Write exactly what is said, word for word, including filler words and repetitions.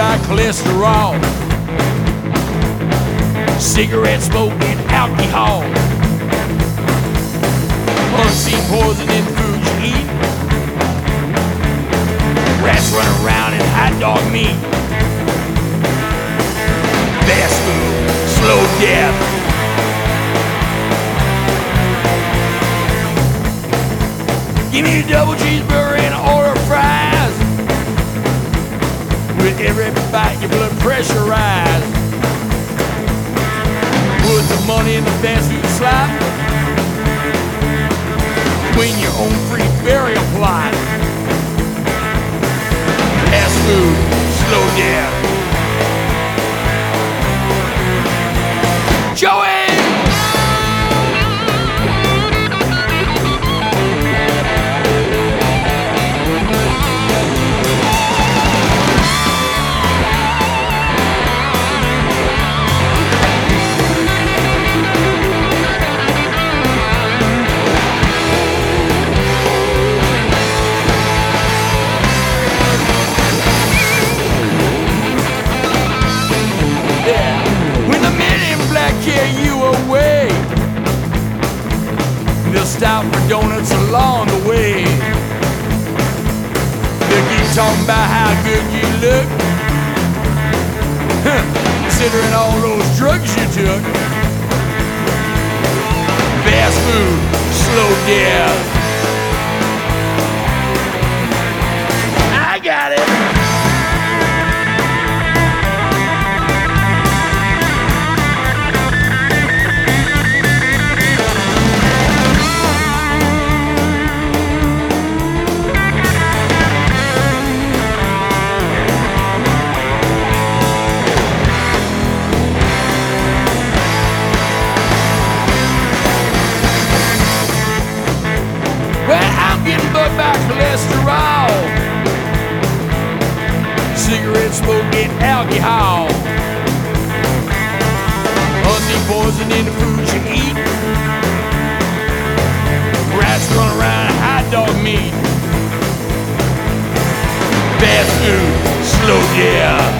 by cholesterol, cigarette smoke and alcohol, unseen poison in the food you eat, rats running around in hot dog meat, fast food, slow death. Give me a double cheeseburger and an order of fries. With every bite, your blood pressure rise. Put the money in the fast food slot. Win your own free burial plot. Fast food, slow death. Joey! Carry you away. They'll stop for donuts along the way. They'll keep talking about how good you look, huh, considering all those drugs you took. Fast food, slow death. I got it. Getting bugged by cholesterol, cigarette smoke and alcohol, unseen poison in the food you eat, rats run around hot dog meat, fast food, slow death.